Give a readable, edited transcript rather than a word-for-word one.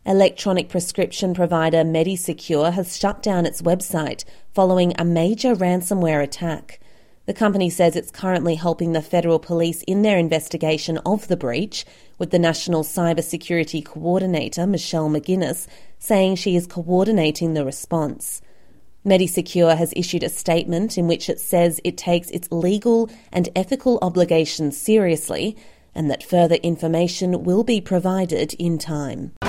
Electronic prescription provider MediSecure has shut down its website following a major ransomware attack. The company says it's currently helping the federal police in their investigation of the breach, with the National Cybersecurity Coordinator, Michelle McGuinness, saying she is coordinating the response. MediSecure has issued a statement in which it says it takes its legal and ethical obligations seriously and that further information will be provided in time.